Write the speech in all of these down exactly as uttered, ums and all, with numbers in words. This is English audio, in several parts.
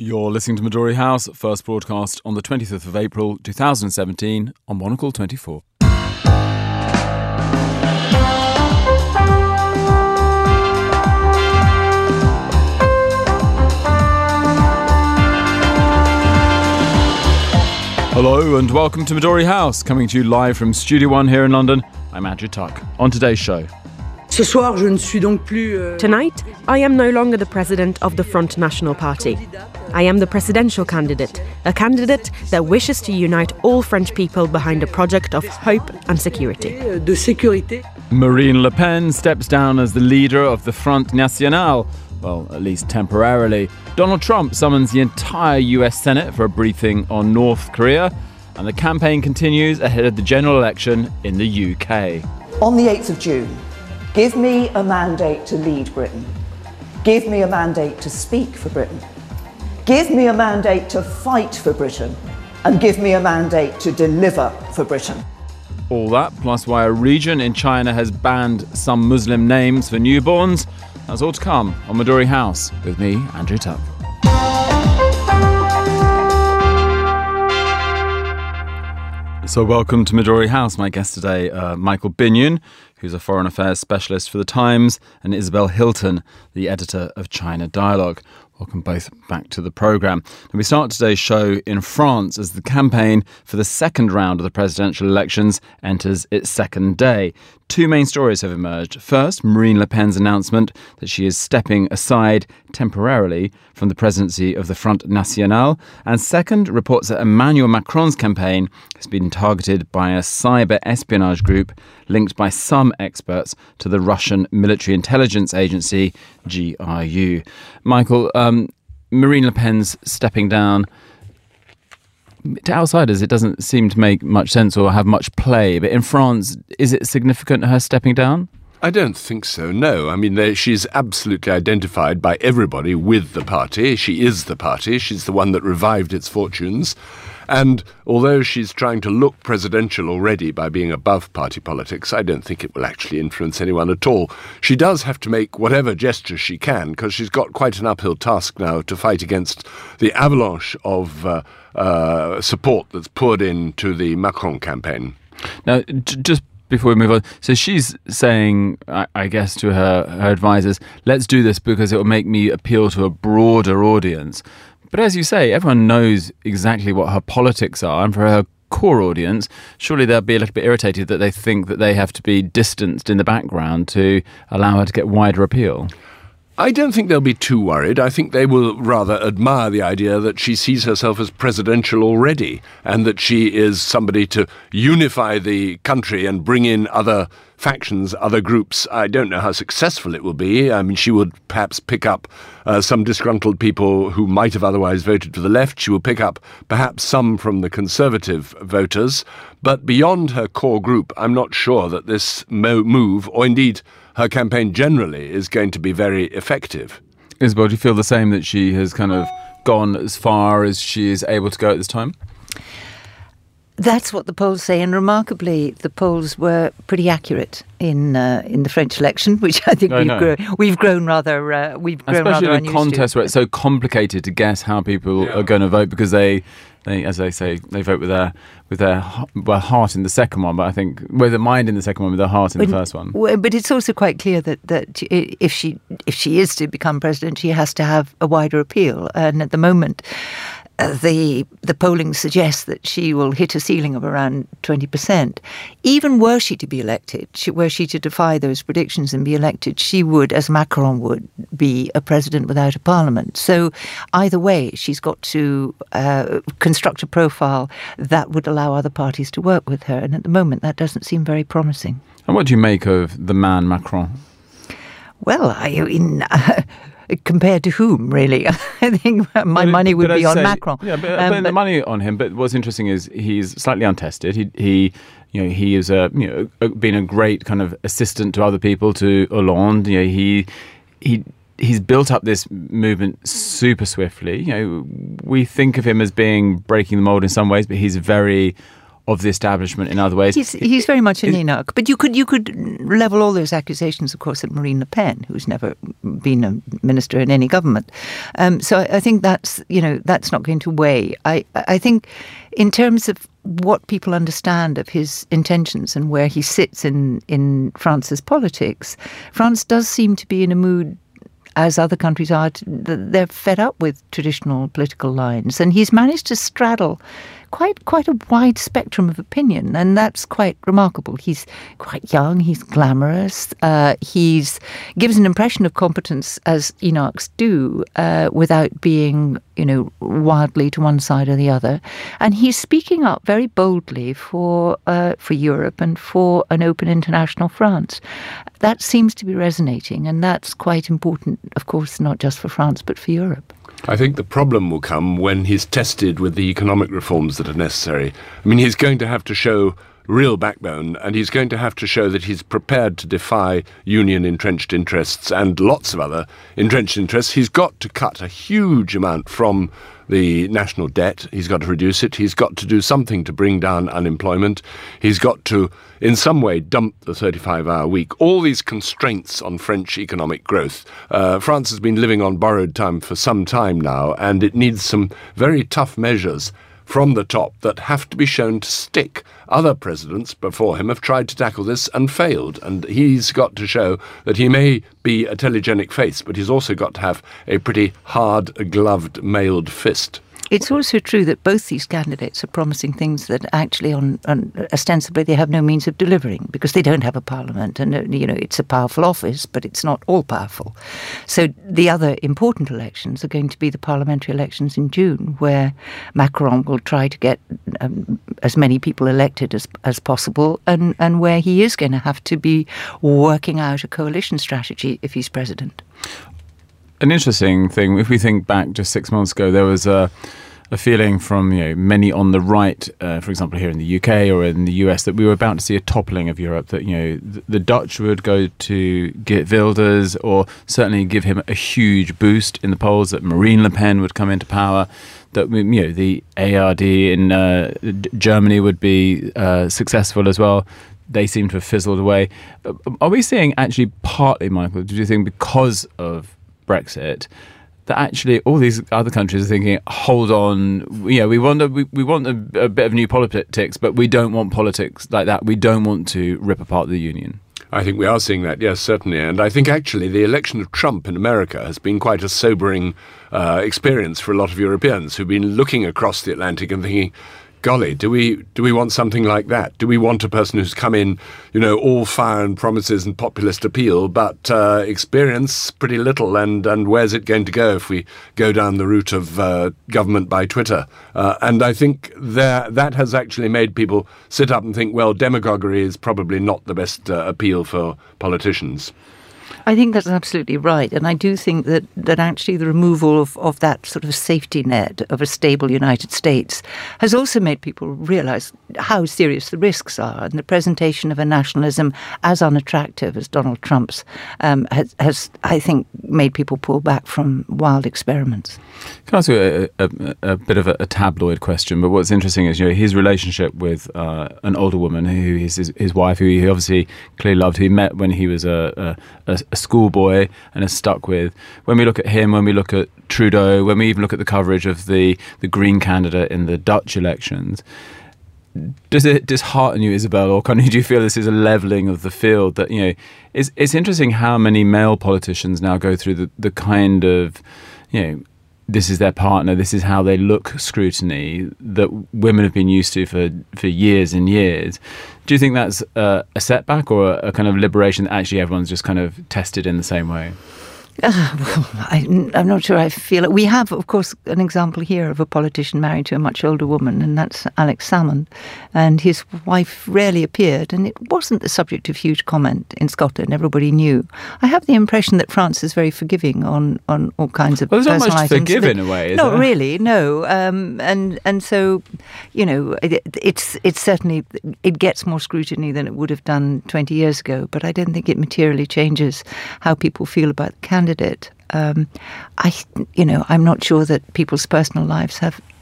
You're listening to Midori House, first broadcast on the twenty-fifth of April, two thousand seventeen, on Monocle twenty-four. Hello and welcome to Midori House, coming to you live from Studio One here in London. I'm Andrew Tuck. On today's show. Ce soir, je ne suis donc plus, euh... Tonight, I am no longer the president of the Front National Party. I am the presidential candidate, a candidate that wishes to unite all French people behind a project of hope and security. De sécurité. Marine Le Pen steps down as the leader of the Front National. Well, at least temporarily. Donald Trump summons the entire U S Senate for a briefing on North Korea. And the campaign continues ahead of the general election in the U K. On the eighth of June, give me a mandate to lead Britain. Give me a mandate to speak for Britain. Give me a mandate to fight for Britain. And give me a mandate to deliver for Britain. All that, plus why a region in China has banned some Muslim names for newborns. That's all to come on Midori House with me, Andrew Tuck. So welcome to Midori House. My guest today, uh, Michael Binyon, who's a foreign affairs specialist for The Times, and Isabel Hilton, the editor of China Dialogue. Welcome both back to the programme. And we start today's show in France as the campaign for the second round of the presidential elections enters its second day. Two main stories have emerged. First, Marine Le Pen's announcement that she is stepping aside temporarily from the presidency of the Front National. And second, reports that Emmanuel Macron's campaign has been targeted by a cyber espionage group linked by some experts to the Russian military intelligence agency, G R U. Michael, um, Marine Le Pen's stepping down, to outsiders, it doesn't seem to make much sense or have much play. But in France, is it significant, her stepping down? I don't think so, no. I mean, they, she's absolutely identified by everybody with the party. She is the party. She's the one that revived its fortunes. And although she's trying to look presidential already by being above party politics, I don't think it will actually influence anyone at all. She does have to make whatever gestures she can, because she's got quite an uphill task now to fight against the avalanche of uh, uh, support that's poured into the Macron campaign. Now, j- just before we move on, so she's saying, I, I guess, to her, her advisors, let's do this because it will make me appeal to a broader audience. But as you say, everyone knows exactly what her politics are, and for her core audience, surely they'll be a little bit irritated that they think that they have to be distanced in the background to allow her to get wider appeal. I don't think they'll be too worried. I think they will rather admire the idea that she sees herself as presidential already, and that she is somebody to unify the country and bring in other factions, other groups. I don't know how successful it will be. I mean, she would perhaps pick up uh, some disgruntled people who might have otherwise voted for the left. She will pick up perhaps some from the conservative voters. But beyond her core group, I'm not sure that this mo- move, or indeed her campaign generally, is going to be very effective. Isabel, do you feel the same, that she has kind of gone as far as she is able to go at this time? That's what the polls say, and remarkably, the polls were pretty accurate in uh, in the French election, which I think I we've, grown, we've grown rather uh, we've grown Especially rather in a contest to. where it's so complicated to guess how people yeah. are going to vote, because they, they, as they say, they vote with their with their well, heart in the second one, but I think with their mind in the second one, with their heart in but, the first one. Well, but it's also quite clear that that if she if she is to become president, she has to have a wider appeal, and at the moment, Uh, the the polling suggests that she will hit a ceiling of around twenty percent. Even were she to be elected, she, were she to defy those predictions and be elected, she would, as Macron would, be a president without a parliament. So either way, she's got to uh, construct a profile that would allow other parties to work with her. And at the moment, that doesn't seem very promising. And what do you make of the man Macron? Well, I mean... Uh, Compared to whom, really? I think my but, money would be on say, Macron. Yeah, but, um, but the money on him. But what's interesting is he's slightly untested. He, he, you know, he is a, you know, a, been a great kind of assistant to other people, to Hollande. You know, he, he, he's built up this movement super swiftly. You know, we think of him as being breaking the mold in some ways, but he's very of the establishment in other ways. He's, he's very much an eunuch. But you could you could level all those accusations, of course, at Marine Le Pen, who's never been a minister in any government. Um, so I, I think that's, you know, that's not going to weigh. I, I think in terms of what people understand of his intentions and where he sits in, in France's politics, France does seem to be in a mood, as other countries are, they're fed up with traditional political lines. And he's managed to straddle quite quite a wide spectrum of opinion, and that's quite remarkable. He's quite young, he's glamorous, uh, he's gives an impression of competence, as eunuchs do, uh, without being, you know, wildly to one side or the other. And he's speaking up very boldly for uh, for Europe and for an open international France. That seems to be resonating, and that's quite important, of course, not just for France, but for Europe. I think the problem will come when he's tested with the economic reforms that are necessary. I mean, he's going to have to show real backbone, and he's going to have to show that he's prepared to defy union entrenched interests and lots of other entrenched interests. He's got to cut a huge amount from the national debt. He's got to reduce it. He's got to do something to bring down unemployment. He's got to, in some way, dump the thirty-five hour week. All these constraints on French economic growth. Uh, France has been living on borrowed time for some time now, and it needs some very tough measures from the top that have to be shown to stick. Other presidents before him have tried to tackle this and failed, and he's got to show that he may be a telegenic face, but he's also got to have a pretty hard-gloved, mailed fist. It's also true that both these candidates are promising things that actually, on, on ostensibly, they have no means of delivering because they don't have a parliament, and you know it's a powerful office, but it's not all powerful. So the other important elections are going to be the parliamentary elections in June, where Macron will try to get um, as many people elected as as possible, and and where he is going to have to be working out a coalition strategy if he's president. An interesting thing, if we think back just six months ago, there was a, a feeling from, you know, many on the right, uh, for example, here in the U K or in the U S, that we were about to see a toppling of Europe, that, you know, the, the Dutch would go to Geert Wilders or certainly give him a huge boost in the polls, that Marine Le Pen would come into power, that, you know, the A R D in uh, Germany would be uh, successful as well. They seem to have fizzled away. Are we seeing actually partly, Michael, do you think because of Brexit, that actually all these other countries are thinking, hold on, you know, we want a, we, we want a, a bit of new politics, but we don't want politics like that. We don't want to rip apart the union. I think we are seeing that, yes, certainly. And I think actually the election of Trump in America has been quite a sobering uh, experience for a lot of Europeans who've been looking across the Atlantic and thinking, golly, do we do we want something like that? Do we want a person who's come in, you know, all fire and promises and populist appeal, but uh, experience pretty little, and, and where's it going to go if we go down the route of uh, government by Twitter? Uh, and I think there, that has actually made people sit up and think, well, demagoguery is probably not the best uh, appeal for politicians. I think that's absolutely right. And I do think that, that actually the removal of, of that sort of safety net of a stable United States has also made people realise how serious the risks are. And the presentation of a nationalism as unattractive as Donald Trump's um, has, has, I think, made people pull back from wild experiments. Can I ask you a, a, a bit of a, a tabloid question? But what's interesting is, you know, his relationship with uh, an older woman who is his, his wife, who he obviously clearly loved, who he met when he was a, a, a schoolboy and has stuck with. When we look at him, when we look at Trudeau, when we even look at the coverage of the, the Green candidate in the Dutch elections, does it dishearten you, Isabel, or kind of do you feel this is a levelling of the field? That, you know, it's it's interesting how many male politicians now go through the, the kind of, you know, this is their partner, this is how they look scrutiny that women have been used to for, for years and years. Do you think that's a, a setback or a, a kind of liberation that actually everyone's just kind of tested in the same way? Uh, well, I, I'm not sure I feel it. We have, of course, an example here of a politician married to a much older woman, and that's Alex Salmond. And his wife rarely appeared, and it wasn't the subject of huge comment in Scotland. Everybody knew. I have the impression that France is very forgiving on, on all kinds of well, there's personal not much items. to forgive in a way, is Not there? really, no. Um, and and so, you know, it, it's it's certainly, it gets more scrutiny than it would have done twenty years ago, but I don't think it materially changes how people feel about the candidate. Um, I, you know, I'm not sure that people's personal lives have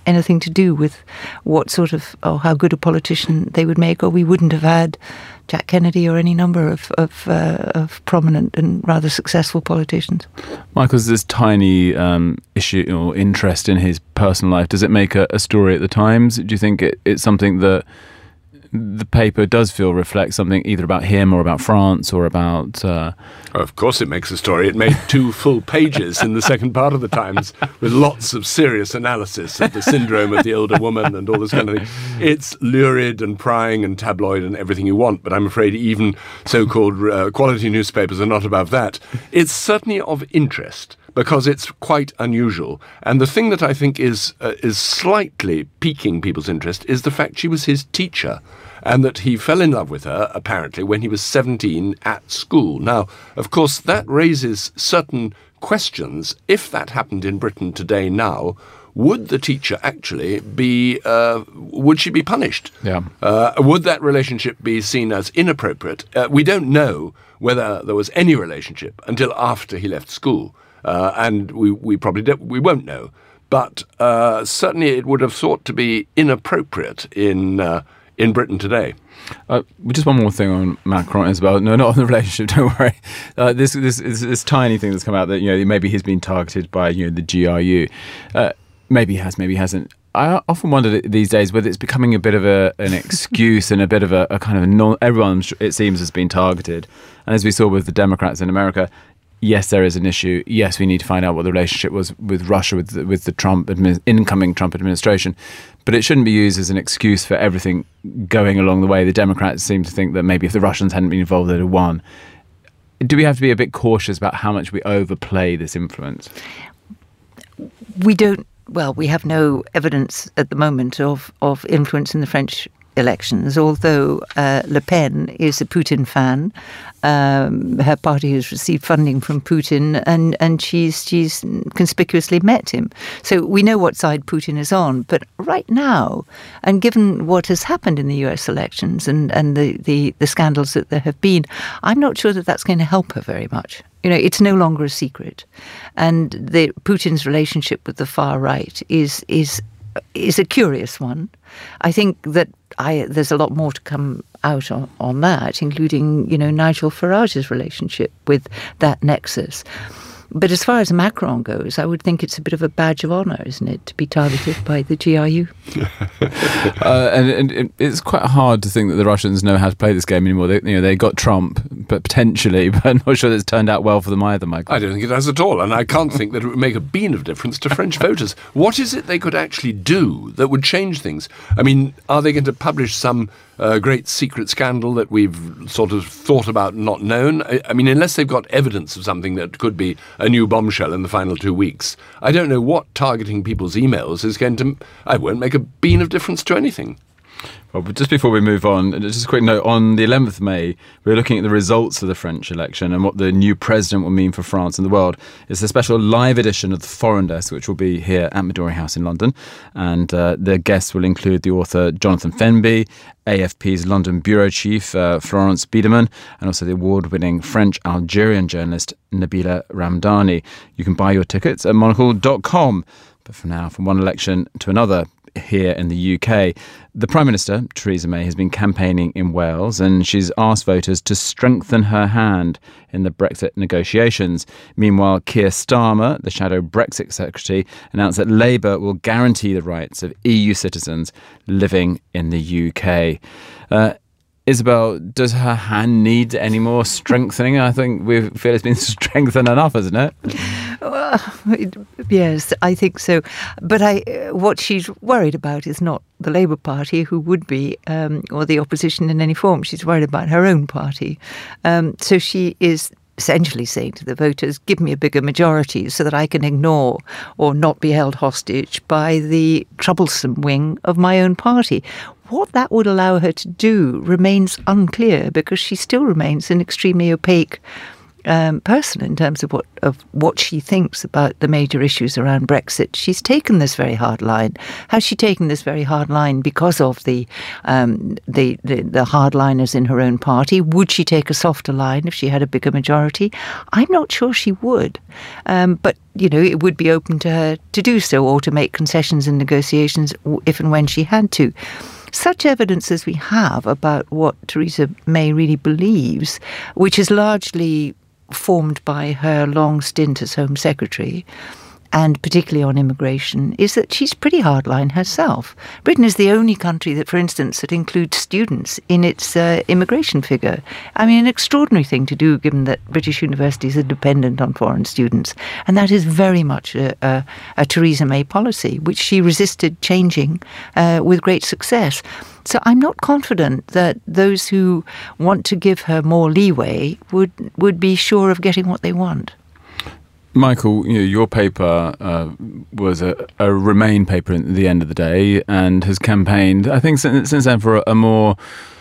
anything to do with what sort of, or how good a politician they would make, or we wouldn't have had Jack Kennedy or any number of of, uh, of prominent and rather successful politicians. Michael's this tiny um, issue or interest in his personal life. Does it make a, a story at the Times? Do you think it, it's something that the paper does feel reflects something either about him or about France or about... Uh... Oh, of course it makes a story. It made two full pages in the second part of the Times with lots of serious analysis of the syndrome of the older woman and all this kind of thing. It's lurid and prying and tabloid and everything you want, but I'm afraid even so-called uh, quality newspapers are not above that. It's certainly of interest, because it's quite unusual. And the thing that I think is uh, is slightly piquing people's interest is the fact she was his teacher, and that he fell in love with her, apparently, when he was seventeen at school. Now, of course, that raises certain questions. If that happened in Britain today now, would the teacher actually be, uh, would she be punished? Yeah. Uh, would that relationship be seen as inappropriate? Uh, we don't know whether there was any relationship until after he left school. Uh, and we, we probably don't, we won't know. But uh, certainly it would have thought to be inappropriate in uh, in Britain today. Uh, just one more thing on Macron as well. No, not on the relationship. Don't worry. Uh, this, this this this tiny thing that's come out that, you know, maybe he's been targeted by, you know, the G R U. Uh, maybe he has, maybe he hasn't. I often wonder these days whether it's becoming a bit of a, an excuse and a bit of a, a kind of a non. Everyone, it seems, has been targeted, and as we saw with the Democrats in America. Yes, there is an issue. Yes, we need to find out what the relationship was with Russia, with the, with the Trump admi- incoming Trump administration. But it shouldn't be used as an excuse for everything going along the way. The Democrats seem to think that maybe if the Russians hadn't been involved, they'd have won. Do we have to be a bit cautious about how much we overplay this influence? We don't. Well, we have no evidence at the moment of, of influence in the French elections, although uh, Le Pen is a Putin fan. Um, her party has received funding from Putin, and, and she's she's conspicuously met him. So we know what side Putin is on. But right now, and given what has happened in the U S elections and, and the, the, the scandals that there have been, I'm not sure that that's going to help her very much. You know, it's no longer a secret. And the Putin's relationship with the far right is is is a curious one. I think that I, there's a lot more to come out on, on that, including, you know, Nigel Farage's relationship with that nexus. But as far as Macron goes, I would think it's a bit of a badge of honour, isn't it, to be targeted by the G R U? uh, and, and it's quite hard to think that the Russians know how to play this game anymore. They, you know, they got Trump, but potentially, but I'm not sure it's turned out well for them either, Michael. I don't think it has at all, and I can't think that it would make a bean of difference to French voters. What is it they could actually do that would change things? I mean, are they going to publish some uh, great secret scandal that we've sort of thought about and not known? I, I mean, unless they've got evidence of something that could be a new bombshell in the final two weeks, I don't know what targeting people's emails is going to... I won't make a bean of difference to anything. Well, but just before we move on, just a quick note. On the eleventh of May, we're looking at the results of the French election and what the new president will mean for France and the world. It's a special live edition of the Foreign Desk, which will be here at Midori House in London. And uh, the guests will include the author Jonathan Fenby, A F P's London bureau chief uh, Florence Biederman, and also the award-winning French-Algerian journalist Nabila Ramdani. You can buy your tickets at monocle dot com. But for now, from one election to another, here in the U K, the Prime Minister, Theresa May, has been campaigning in Wales, and she's asked voters to strengthen her hand in the Brexit negotiations. Meanwhile, Keir Starmer, the shadow Brexit secretary, announced that Labour will guarantee the rights of E U citizens living in the U K. Uh, Isabel, does her hand need any more strengthening? I think we feel it's been strengthened enough, hasn't it? Well, yes, I think so. But I, what she's worried about is not the Labour Party, who would be, um, or the opposition in any form. She's worried about her own party. Um, so she is essentially saying to the voters, give me a bigger majority so that I can ignore or not be held hostage by the troublesome wing of my own party. What that would allow her to do remains unclear, because she still remains an extremely opaque um, person in terms of what of what she thinks about the major issues around Brexit. She's taken this very hard line. Has she taken this very hard line because of the um, the, the the hardliners in her own party? Would she take a softer line if she had a bigger majority? I'm not sure she would, um, but you know, it would be open to her to do so or to make concessions in negotiations if and when she had to. Such evidence as we have about what Theresa May really believes, which is largely formed by her long stint as Home Secretary, and particularly on immigration, is that she's pretty hardline herself. Britain is the only country that, for instance, that includes students in its uh, immigration figure. I mean, an extraordinary thing to do, given that British universities are dependent on foreign students. And that is very much a, a, a Theresa May policy, which she resisted changing uh, with great success. So I'm not confident that those who want to give her more leeway would, would be sure of getting what they want. Michael, you know, your paper uh, was a, a Remain paper at the end of the day, and has campaigned, I think, since, since then for a, a more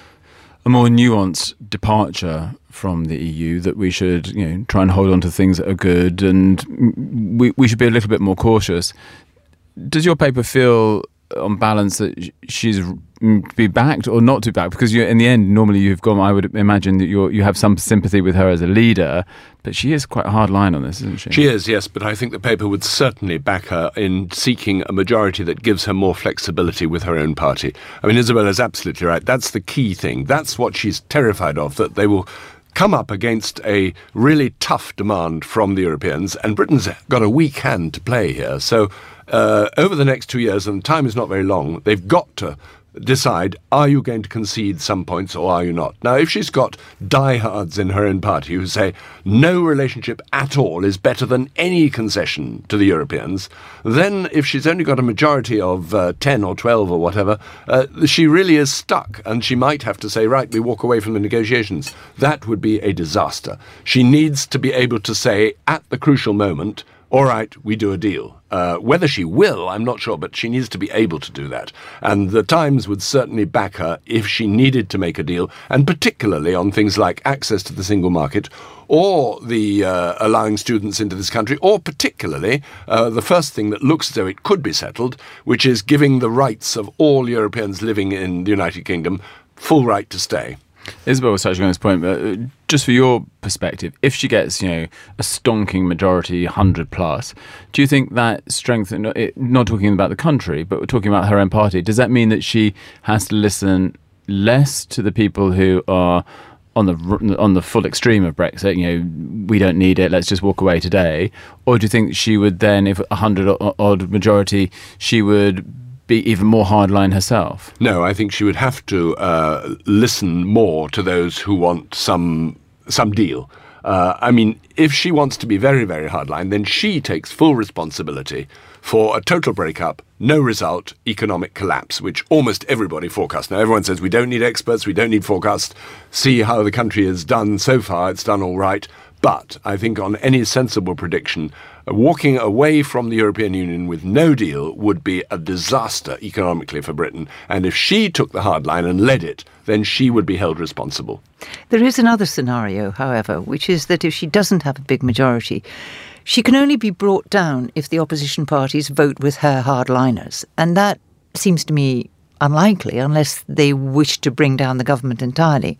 a more nuanced departure from the E U. That we should, you know, try and hold on to things that are good, and we we should be a little bit more cautious. Does your paper feel, on balance, that she's to be backed or not to be backed? Because you, in the end, normally you've gone, I would imagine that you you have some sympathy with her as a leader, but she is quite a hard line on this, isn't she? She is, yes, but I think the paper would certainly back her in seeking a majority that gives her more flexibility with her own party. I mean, Isabella's absolutely right. That's the key thing. That's what she's terrified of, that they will come up against a really tough demand from the Europeans, and Britain's got a weak hand to play here. So uh, over the next two years, and time is not very long, they've got to decide, are you going to concede some points or are you not? Now, if she's got diehards in her own party who say no relationship at all is better than any concession to the Europeans, then if she's only got a majority of uh, ten or twelve or whatever, uh, she really is stuck, and she might have to say, right, we walk away from the negotiations. That would be a disaster. She needs to be able to say at the crucial moment, all right, we do a deal. Uh, whether she will, I'm not sure, but she needs to be able to do that. And the Times would certainly back her if she needed to make a deal, and particularly on things like access to the single market, or the uh, allowing students into this country, or particularly uh, the first thing that looks as though it could be settled, which is giving the rights of all Europeans living in the United Kingdom full right to stay. Isabel was touching on this point, but just for your perspective, if she gets, you know, a stonking majority, one hundred plus, do you think that strength, not talking about the country, but we're talking about her own party, does that mean that she has to listen less to the people who are on the on the full extreme of Brexit, you know, we don't need it, let's just walk away today? Or do you think she would then, if a hundred odd majority, she would be even more hardline herself? No, I think she would have to uh, listen more to those who want some some deal. Uh, I mean, if she wants to be very, very hardline, then she takes full responsibility for a total breakup, no result, economic collapse, which almost everybody forecasts. Now, everyone says we don't need experts, we don't need forecasts. See how the country has done so far, it's done all right. But I think on any sensible prediction, walking away from the European Union with no deal would be a disaster economically for Britain. And if she took the hard line and led it, then she would be held responsible. There is another scenario, however, which is that if she doesn't have a big majority, she can only be brought down if the opposition parties vote with her hardliners. And that seems to me unlikely unless they wish to bring down the government entirely.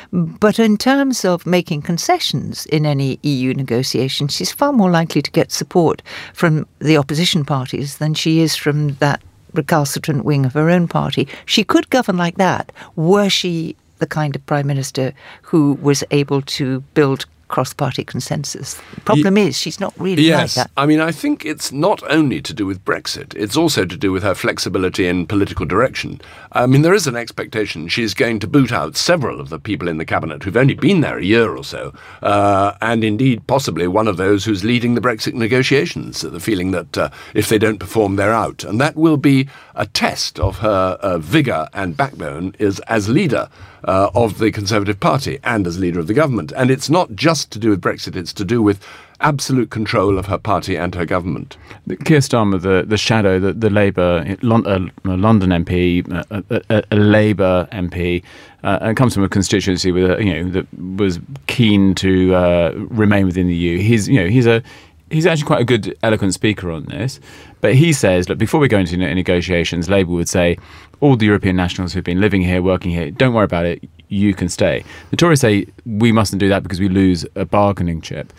But in terms of making concessions in any E U negotiation, she's far more likely to get support from the opposition parties than she is from that recalcitrant wing of her own party. She could govern like that were she the kind of Prime Minister who was able to build cross-party consensus. The problem Ye- is she's not really yes. like that. I mean, I think it's not only to do with Brexit, it's also to do with her flexibility in political direction. I mean, there is an expectation she's going to boot out several of the people in the cabinet who've only been there a year or so, uh, and indeed possibly one of those who's leading the Brexit negotiations, the feeling that uh, if they don't perform, they're out. And that will be a test of her uh, vigour and backbone is as leader uh, of the Conservative Party and as leader of the government. And it's not just just to do with Brexit. It's to do with absolute control of her party and her government. Keir Starmer, the, the shadow, the, the Labour, Lon, uh, London M P, a, a, a Labour M P, uh, and comes from a constituency with a, you know, that was keen to uh, remain within the E U. He's, you know, he's a he's actually quite a good, eloquent speaker on this. But he says, look, before we go into negotiations, Labour would say, all the European nationals who've been living here, working here, don't worry about it, you can stay. The Tories say we mustn't do that because we lose a bargaining chip.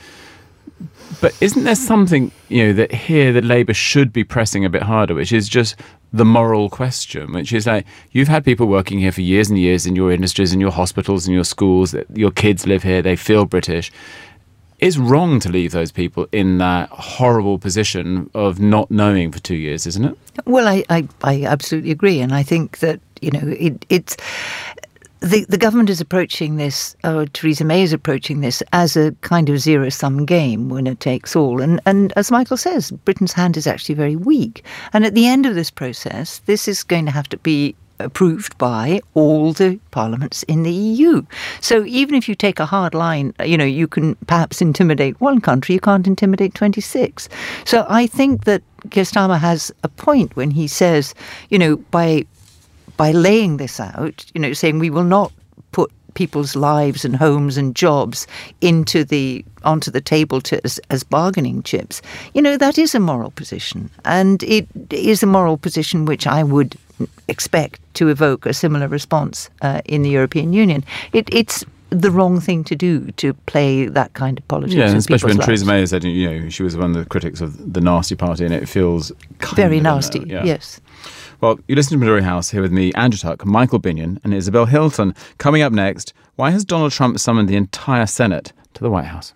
But isn't there something, you know, that here that Labour should be pressing a bit harder, which is just the moral question, which is like, you've had people working here for years and years in your industries, in your hospitals, in your schools, your kids live here, they feel British. It's wrong to leave those people in that horrible position of not knowing for two years, isn't it? Well, I, I, I absolutely agree. And I think that, you know, it, it's... The, the government is approaching this, or Theresa May is approaching this, as a kind of zero-sum game, winner takes all. And, and as Michael says, Britain's hand is actually very weak. And at the end of this process, this is going to have to be approved by all the parliaments in the E U. So even if you take a hard line, you know, you can perhaps intimidate one country, you can't intimidate twenty-six. So I think that Keir Starmer has a point when he says, you know, by... by laying this out, you know, saying we will not put people's lives and homes and jobs into the onto the table to, as, as bargaining chips, you know, that is a moral position. And it is a moral position which I would expect to evoke a similar response uh, in the European Union. It, it's the wrong thing to do, to play that kind of politics. Yeah, and especially when lives. Theresa May said, you know, she was one of the critics of the nasty party, and it feels kind very of nasty, yeah. yes. Well, you listen to Midori House here with me, Andrew Tuck, Michael Binion and Isabel Hilton. Coming up next, why has Donald Trump summoned the entire Senate to the White House?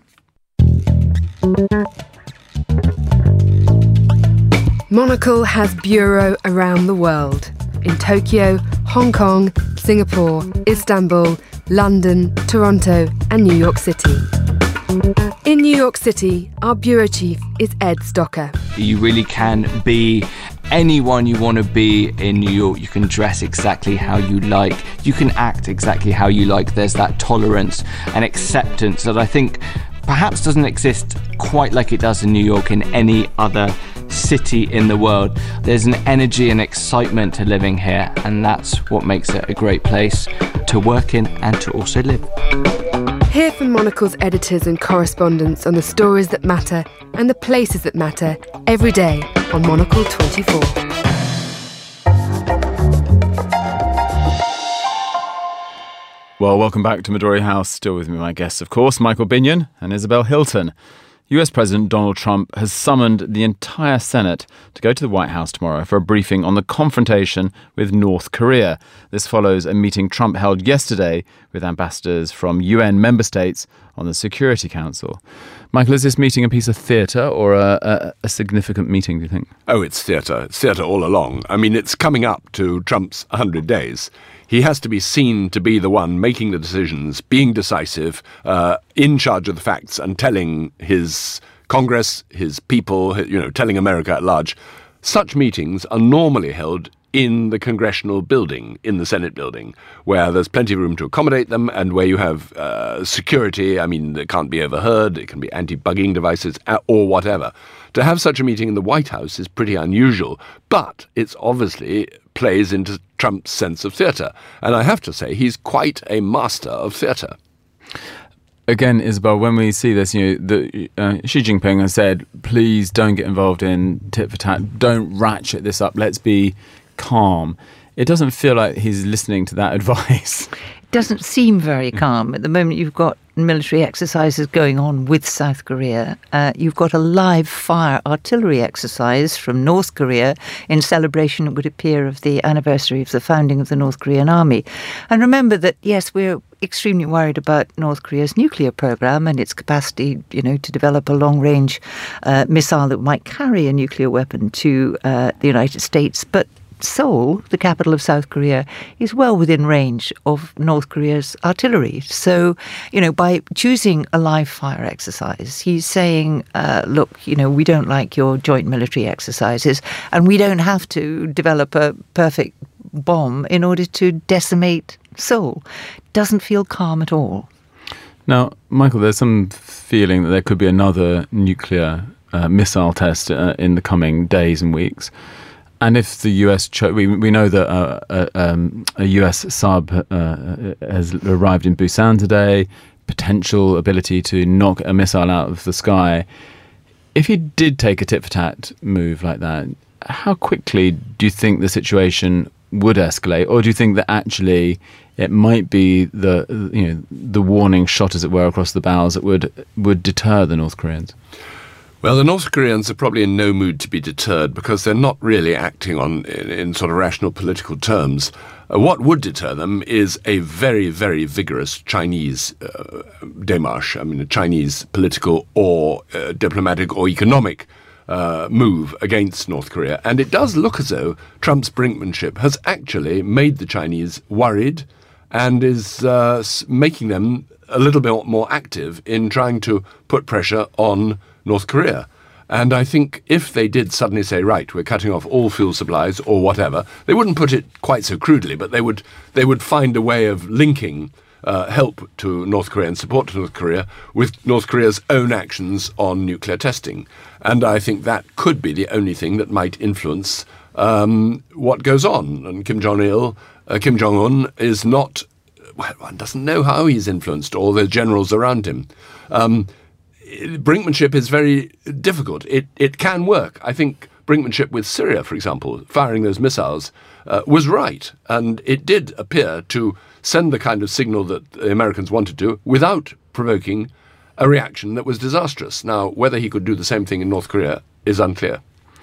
Monocle has bureau around the world. In Tokyo, Hong Kong, Singapore, Istanbul, London, Toronto and New York City. In New York City, our bureau chief is Ed Stocker. You really can be anyone you want to be in New York. You can dress exactly how you like. You can act exactly how you like. There's that tolerance and acceptance that I think perhaps doesn't exist quite like it does in New York in any other city in the world. There's an energy and excitement to living here, and that's what makes it a great place to work in and to also live. Hear from Monocle's editors and correspondents on the stories that matter and the places that matter every day on Monocle twenty-four. Well, welcome back to Midori House. Still with me, my guests, of course, Michael Binion and Isabel Hilton. U S President Donald Trump has summoned the entire Senate to go to the White House tomorrow for a briefing on the confrontation with North Korea. This follows a meeting Trump held yesterday with ambassadors from U N member states on the Security Council. Michael, is this meeting a piece of theatre or a, a, a significant meeting, do you think? Oh, it's theatre. It's theatre all along. I mean, it's coming up to Trump's one hundred days. He has to be seen to be the one making the decisions, being decisive, uh, in charge of the facts, and telling his Congress, his people, you know, telling America at large. Such meetings are normally held in the congressional building, in the Senate building, where there's plenty of room to accommodate them and where you have uh, security. I mean, it can't be overheard, it can be anti-bugging devices or whatever. To have such a meeting in the White House is pretty unusual, but it's obviously plays into Trump's sense of theatre. And I have to say, he's quite a master of theatre. Again, Isabel, when we see this, you know, the, uh, Xi Jinping has said, please don't get involved in tit for tat, don't ratchet this up, let's be calm. It doesn't feel like he's listening to that advice. It doesn't seem very calm. At the moment, you've got military exercises going on with South Korea. Uh, you've got a live fire artillery exercise from North Korea in celebration, it would appear, of the anniversary of the founding of the North Korean army. And remember that, yes, we're extremely worried about North Korea's nuclear program and its capacity, you know, to develop a long-range uh, missile that might carry a nuclear weapon to uh, the United States. But Seoul, the capital of South Korea, is well within range of North Korea's artillery. So, you know, by choosing a live fire exercise, he's saying, uh, look, you know, we don't like your joint military exercises and we don't have to develop a perfect bomb in order to decimate Seoul. Doesn't feel calm at all. Now, Michael, there's some feeling that there could be another nuclear uh, missile test uh, in the coming days and weeks. And if the U S, cho- we we know that uh, uh, um, a U S sub uh, has arrived in Busan today, potential ability to knock a missile out of the sky. If he did take a tit-for-tat move like that, how quickly do you think the situation would escalate, or do you think that actually it might be the you know the warning shot, as it were, across the bows that would would deter the North Koreans? Well, the North Koreans are probably in no mood to be deterred because they're not really acting on in, in sort of rational political terms. Uh, what would deter them is a very, very vigorous Chinese uh, démarche, I mean a Chinese political or uh, diplomatic or economic uh, move against North Korea. And it does look as though Trump's brinkmanship has actually made the Chinese worried and is uh, making them a little bit more active in trying to put pressure on North Korea. And I think if they did suddenly say, right, we're cutting off all fuel supplies or whatever, they wouldn't put it quite so crudely, but they would they would find a way of linking uh, help to North Korea and support to North Korea with North Korea's own actions on nuclear testing. And I think that could be the only thing that might influence um, what goes on. And Kim Jong-il, uh, Kim Jong-un is not, well, one doesn't know how he's influenced all the generals around him. Um, Brinkmanship is very difficult. It it can work. I think brinkmanship with Syria, for example, firing those missiles, uh, was right. And it did appear to send the kind of signal that the Americans wanted to without provoking a reaction that was disastrous. Now, whether he could do the same thing in North Korea is unclear.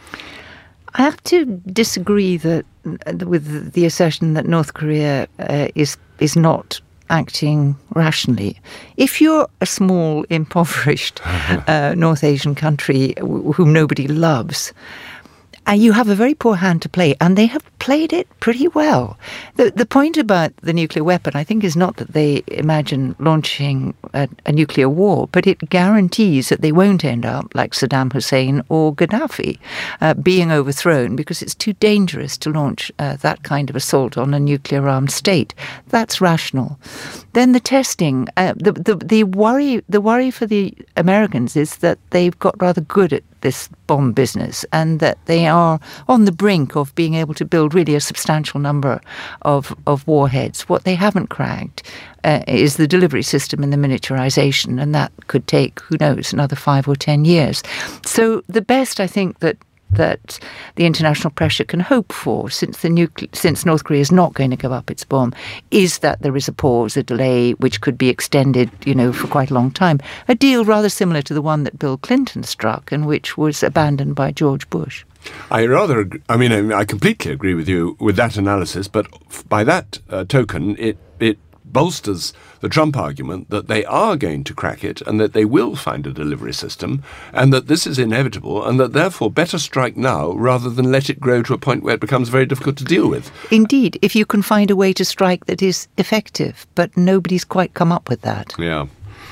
I have to disagree that with the assertion that North Korea uh, is is not acting rationally. If you're a small, impoverished uh, North Asian country w- whom nobody loves, and you have a very poor hand to play, and they have played it pretty well. The the point about the nuclear weapon, I think, is not that they imagine launching a, a nuclear war, but it guarantees that they won't end up like Saddam Hussein or Gaddafi, uh, being overthrown because it's too dangerous to launch uh, that kind of assault on a nuclear-armed state. That's rational. Then the testing, uh, the, the the worry the worry for the Americans is that they've got rather good at this bomb business and that they are on the brink of being able to build really a substantial number of, of warheads. What they haven't cracked uh, is the delivery system and the miniaturization, and that could take, who knows, another five or ten years. So the best, I think, that that the international pressure can hope for, since the nucle- since North Korea is not going to give up its bomb, is that there is a pause, a delay, which could be extended, you know, for quite a long time. A deal rather similar to the one that Bill Clinton struck and which was abandoned by George Bush. I rather, I mean, I completely agree with you with that analysis, but by that uh, token, it it bolsters the Trump argument that they are going to crack it and that they will find a delivery system and that this is inevitable and that therefore better strike now rather than let it grow to a point where it becomes very difficult to deal with. Indeed, if you can find a way to strike that is effective, but nobody's quite come up with that. Yeah.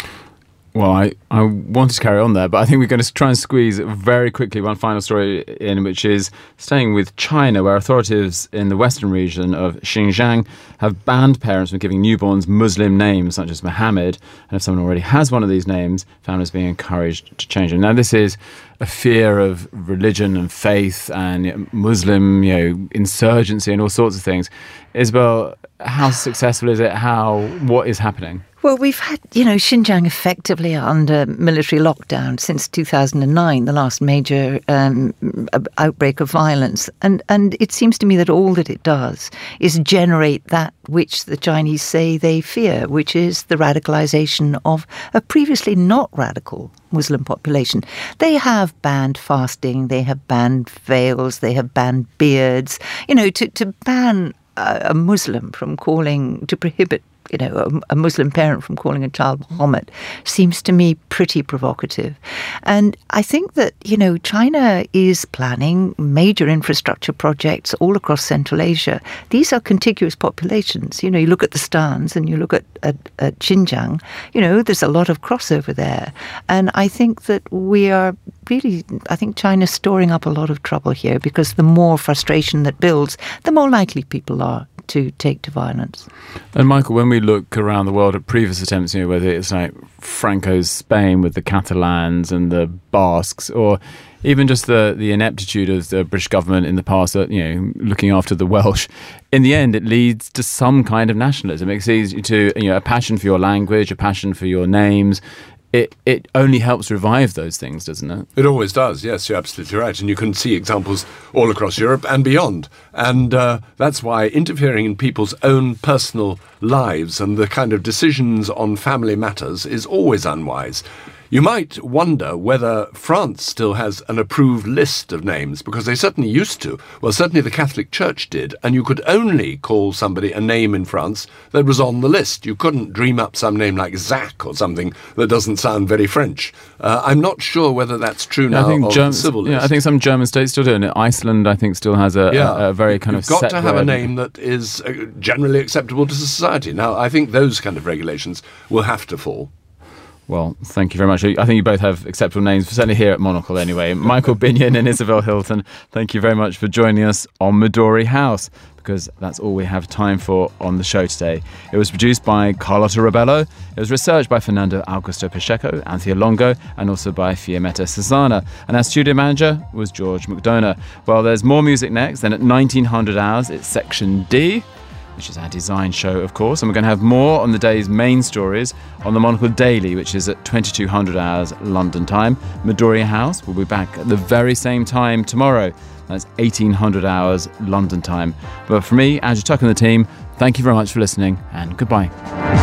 Well, I, I wanted to carry on there, but I think we're going to try and squeeze very quickly one final story in, which is staying with China, where authorities in the western region of Xinjiang have banned parents from giving newborns Muslim names, such as Mohammed. And if someone already has one of these names, families being encouraged to change them. Now, this is a fear of religion and faith and Muslim, you know, insurgency and all sorts of things. Isabel, how successful is it? How, what is happening? Well, we've had, you know, Xinjiang effectively under military lockdown since two thousand nine, the last major um, outbreak of violence. And, and it seems to me that all that it does is generate that which the Chinese say they fear, which is the radicalization of a previously not radical Muslim population. They have banned fasting, they have banned veils, they have banned beards. You know, to, to ban a Muslim from calling, to prohibit you know, a, a Muslim parent from calling a child Muhammad seems to me pretty provocative. And I think that, you know, China is planning major infrastructure projects all across Central Asia. These are contiguous populations. You know, you look at the Stans and you look at, at, at Xinjiang, you know, there's a lot of crossover there. And I think that we are really, I think China's storing up a lot of trouble here because the more frustration that builds, the more likely people are to take to violence. And Michael, when we look around the world at previous attempts, you know, whether it's like Franco's Spain with the Catalans and the Basques, or even just the, the ineptitude of the British government in the past, uh, you know, looking after the Welsh, in the end, it leads to some kind of nationalism. It leads to, you know, a passion for your language, a passion for your names. It it only helps revive those things, doesn't it? It always does, yes, you're absolutely right. And you can see examples all across Europe and beyond. And uh, that's why interfering in people's own personal lives and the kind of decisions on family matters is always unwise. You might wonder whether France still has an approved list of names, because they certainly used to. Well, certainly the Catholic Church did, and you could only call somebody a name in France that was on the list. You couldn't dream up some name like Zach or something that doesn't sound very French. Uh, I'm not sure whether that's true now I think of Germ- the civil list. Yeah, I think some German states still do, and Iceland, I think, still has a, yeah. a, a very kind You've of set got to have word. a name that is uh, generally acceptable to society. Now, I think those kind of regulations will have to fall. Well, thank you very much. I think you both have acceptable names, certainly here at Monocle anyway. Michael Binion and Isabel Hilton, thank you very much for joining us on Midori House, because that's all we have time for on the show today. It was produced by Carlotta Rebello. It was researched by Fernando Augusto Pacheco, Anthea Longo, and also by Fiammetta Cesana. And our studio manager was George McDonough. Well, there's more music next. Then at nineteen hundred hours, it's Section D, which is our design show, of course. And we're going to have more on the day's main stories on the Monocle Daily, which is at twenty-two hundred hours London time. Midori House will be back at the very same time tomorrow. That's eighteen hundred hours London time. But for me, Andrew Tuck and the team, thank you very much for listening, and goodbye.